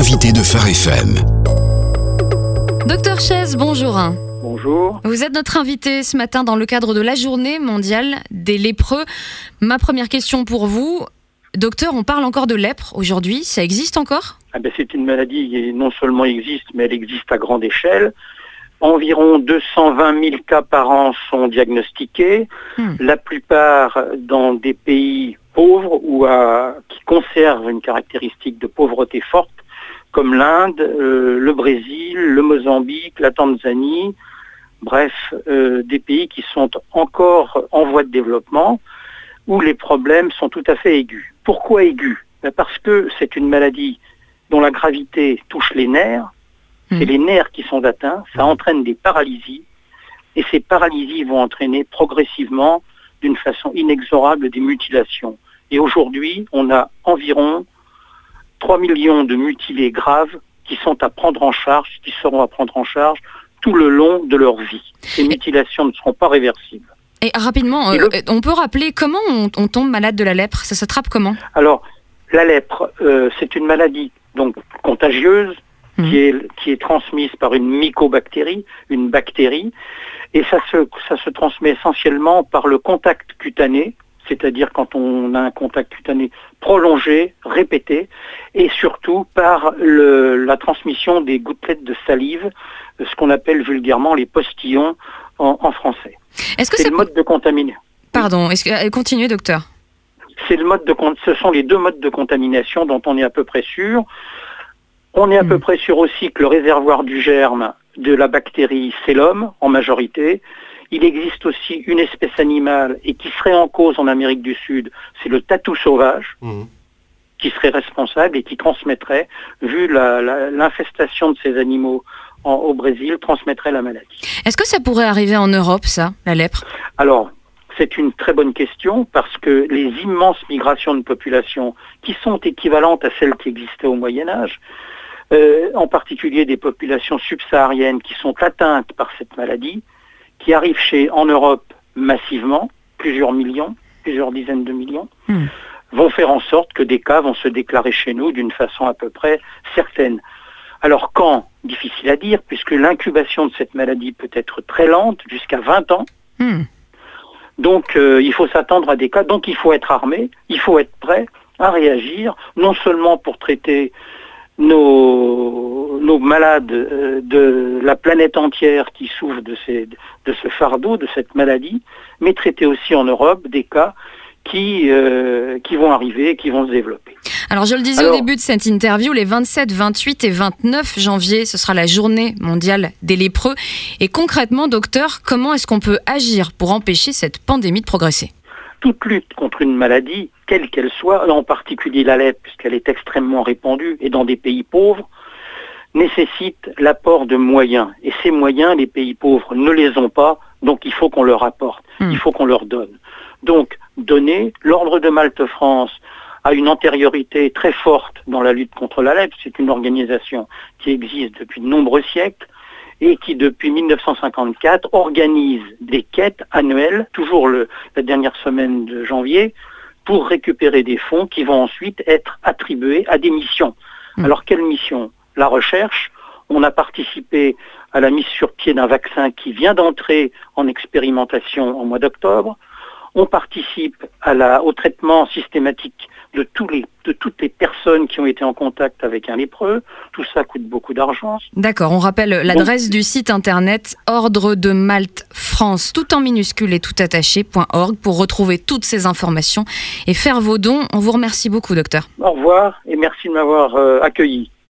l'invité de Phare FM. Docteur Chaise, bonjour. Bonjour. Vous êtes notre invité ce matin dans le cadre de la journée mondiale des lépreux. Ma première question pour vous, docteur, on parle encore de lèpre aujourd'hui, ça existe encore ? C'est une maladie qui non seulement existe, mais elle existe à grande échelle. Environ 220 000 cas par an sont diagnostiqués, la plupart dans des pays pauvres ou qui conservent une caractéristique de pauvreté forte, comme l'Inde, le Brésil, le Mozambique, la Tanzanie, bref, des pays qui sont encore en voie de développement, où les problèmes sont tout à fait aigus. Pourquoi aigus ? Parce que c'est une maladie dont la gravité touche les nerfs, c'est les nerfs qui sont atteints, ça entraîne des paralysies, et ces paralysies vont entraîner progressivement, d'une façon inexorable, des mutilations. Et aujourd'hui, on a environ 3 millions de mutilés graves qui sont à prendre en charge, qui seront à prendre en charge tout le long de leur vie. Ces mutilations ne seront pas réversibles. Et rapidement, on peut rappeler comment on tombe malade de la lèpre ? Ça s'attrape comment ? Alors, la lèpre, c'est une maladie donc contagieuse qui est transmise par une mycobactérie, une bactérie, et ça se transmet essentiellement par le contact cutané, c'est-à-dire quand on a un contact cutané prolongé, répété, et surtout par la transmission des gouttelettes de salive, ce qu'on appelle vulgairement les postillons en français. Est-ce que c'est le mode de contamination. Pardon, continuez, docteur. Ce sont les deux modes de contamination dont on est à peu près sûr. On est à peu près sûr aussi que le réservoir du germe de la bactérie, c'est l'homme, en majorité. Il existe aussi une espèce animale, et qui serait en cause en Amérique du Sud, c'est le tatou sauvage, qui serait responsable et qui transmettrait, vu l'infestation de ces animaux au Brésil, transmettrait la maladie. Est-ce que ça pourrait arriver en Europe, ça, la lèpre ? Alors, c'est une très bonne question, parce que les immenses migrations de population, qui sont équivalentes à celles qui existaient au Moyen-Âge, en particulier des populations subsahariennes qui sont atteintes par cette maladie, qui arrivent en Europe massivement, plusieurs millions, plusieurs dizaines de millions, vont faire en sorte que des cas vont se déclarer chez nous d'une façon à peu près certaine. Alors quand ? Difficile à dire, puisque l'incubation de cette maladie peut être très lente, jusqu'à 20 ans. Donc il faut s'attendre à des cas, donc il faut être armé, il faut être prêt à réagir, non seulement pour traiter nos malades de la planète entière qui souffrent de ce fardeau, de cette maladie, mais traiter aussi en Europe des cas qui vont arriver et qui vont se développer. Alors je le disais au début de cette interview, les 27, 28 et 29 janvier, ce sera la journée mondiale des lépreux. Et concrètement, docteur, comment est-ce qu'on peut agir pour empêcher cette pandémie de progresser ? Toute lutte contre une maladie, quelle qu'elle soit, en particulier la lèpre, puisqu'elle est extrêmement répandue et dans des pays pauvres, nécessite l'apport de moyens. Et ces moyens, les pays pauvres ne les ont pas, donc il faut qu'on leur apporte, il faut qu'on leur donne. Donc, donner, l'Ordre de Malte-France a une antériorité très forte dans la lutte contre la lèpre. C'est une organisation qui existe depuis de nombreux siècles et qui, depuis 1954, organise des quêtes annuelles, toujours la dernière semaine de janvier, pour récupérer des fonds qui vont ensuite être attribués à des missions. Alors, quelle mission ? La recherche. On a participé à la mise sur pied d'un vaccin qui vient d'entrer en expérimentation au mois d'octobre. On participe au traitement systématique de toutes les personnes qui ont été en contact avec un lépreux. Tout ça coûte beaucoup d'argent. D'accord, on rappelle l'adresse du site internet Ordre de Malte France, tout en minuscule et tout attaché.org pour retrouver toutes ces informations et faire vos dons. On vous remercie beaucoup, docteur. Au revoir et merci de m'avoir accueilli.